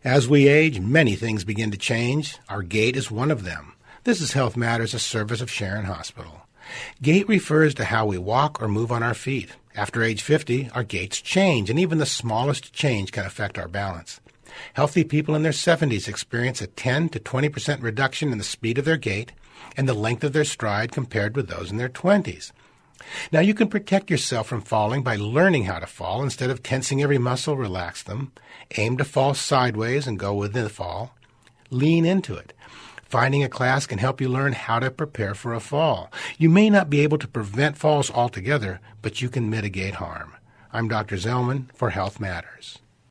As we age, many things begin to change. Our gait is one of them. This is Health Matters, a service of Sharon Hospital. Gait refers to how we walk or move on our feet. After age 50, our gaits change, and even the smallest change can affect our balance. Healthy people in their 70s experience a 10 to 20% reduction in the speed of their gait and the length of their stride compared with those in their 20s. Now, you can protect yourself from falling by learning how to fall. Instead of tensing every muscle, relax them. Aim to fall sideways and go with the fall. Lean into it. Finding a class can help you learn how to prepare for a fall. You may not be able to prevent falls altogether, but you can mitigate harm. I'm Dr. Zellman for Health Matters.